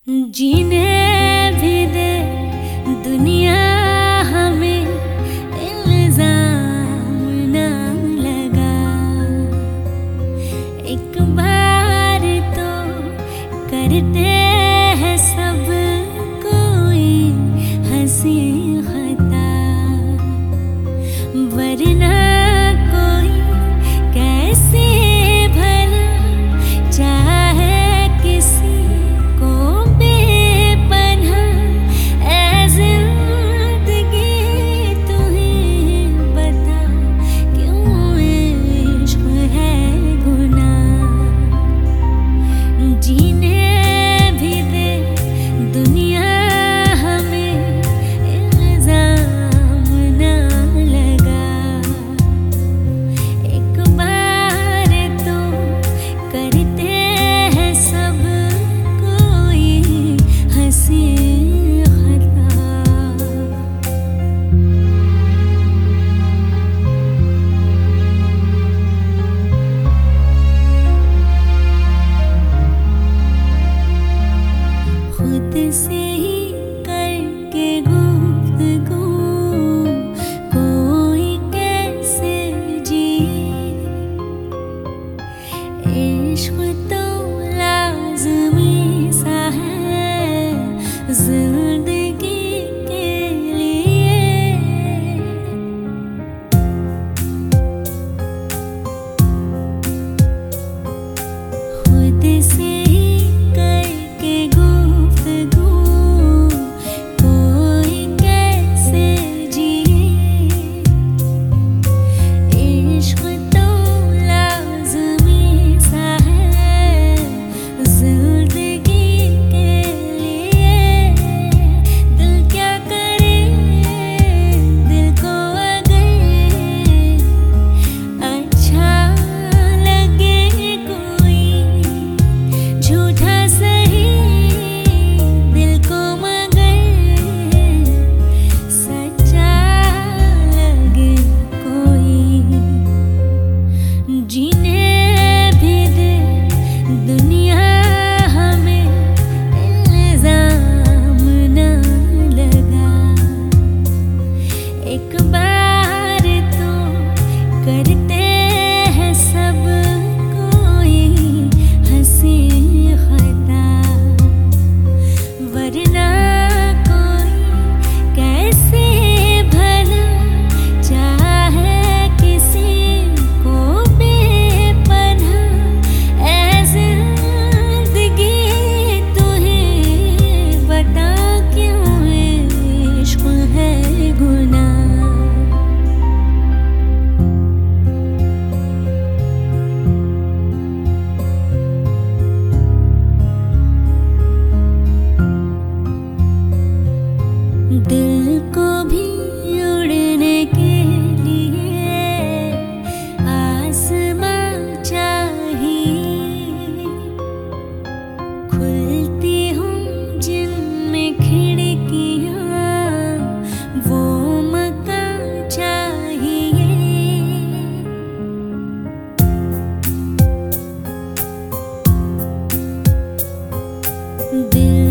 जीने भी दे दुनिया हमें, इल्जाम ना लगा। एक बार तो करते हैं सब कोई हंसी खता, वरना कोई कैसे भला चाहे किसी को बेपनाह। ऐ जिंदगी तू ही बता, क्यों इश्क है गुनाह। जीने भी दे दुनिया हमें, इल्जाम ना लगा। एक बार तो करते हैं सब कोई हंसी खता। खुद से ही करके गुफ्तगू कोई कैसे जिए। इश्क तो लाज़मी सा है जिंदगी के लिए। खुद से ही करके गुफ्तगू कोई कैसे जिए। इश्क तो लाज़मी सा है जिंदगी के लिए। दिल क्या करे, दिल को अगर अच्छा लगे कोई झूठा सही, दिल को मगर सच्चा लगे कोई। जीने भी दे दुनिया हमें, इल्जाम ना लगा। एक बार तो करते हैं सब कोई हंसी खता, वरना कोई कैसे भला चाहे किसी को बेपनाह। ऐ जिंदगी तू ही बता, क्यों इश्क है गुनाह। दिल को भी उड़ने के लिए आसमां चाहिए। खुलती हूँ जिनमें खिड़कियाँ, वो मकान चाहिए। दिल